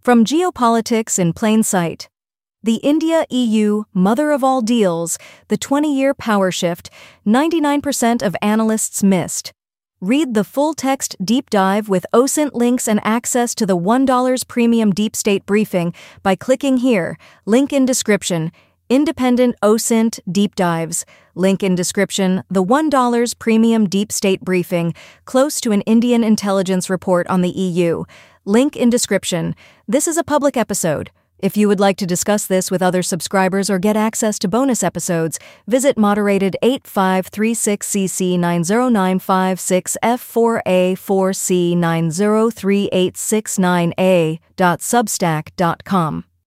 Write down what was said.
From Geopolitics in Plain Sight. The India-EU mother of all deals, the 20-year power shift, 99% of analysts missed. Read the full-text deep dive with OSINT links and access to the $1 premium deep state briefing by clicking here, link in description. Independent OSINT deep dives. Link in description, the $1 premium deep state briefing, close to an Indian intelligence report on the EU. Link in description. This is a public episode. If you would like to discuss this with other subscribers or get access to bonus episodes, visit moderated 8536CC90956F4A4C903869A.substack.com.